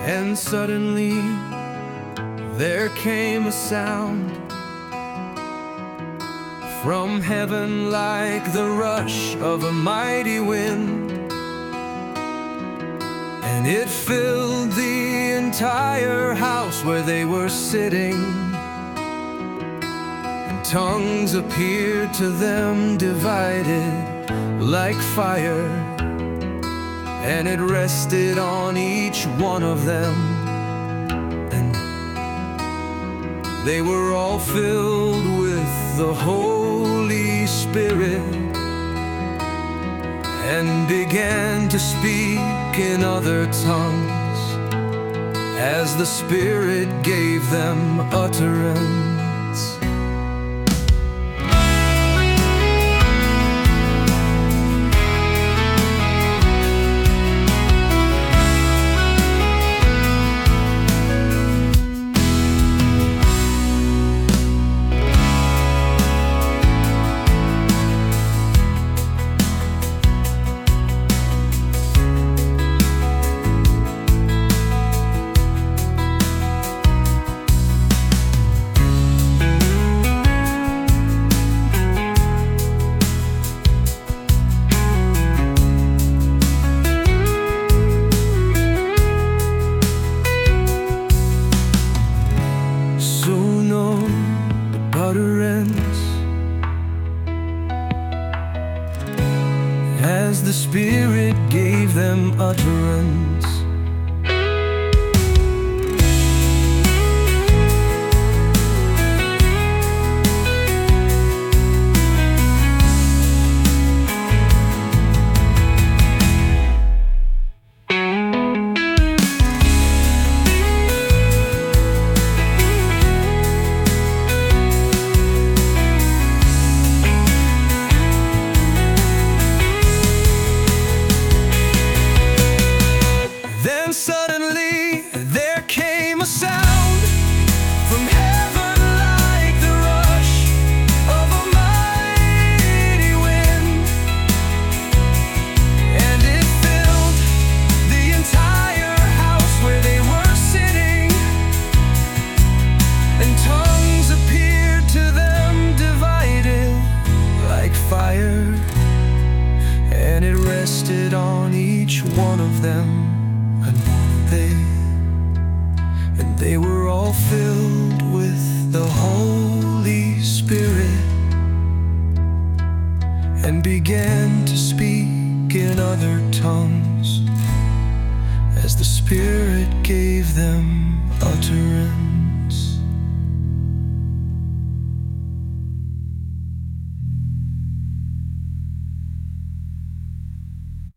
And suddenly there came a sound from heaven like the rush of a mighty wind, and it filled the entire house where they were sitting. And tongues appeared to them divided like fire, and it rested on each one of them. And they were all filled with the Holy Spirit, and began to speak in other tongues as the Spirit gave them utterance. As the Spirit gave them utterance. Suddenly there came a sound from heaven like the rush of a mighty wind, and it filled the entire house where they were sitting. And tongues appeared to them divided like fire, and it rested on each one of them. And they were all filled with the Holy Spirit, and began to speak in other tongues as the Spirit gave them utterance.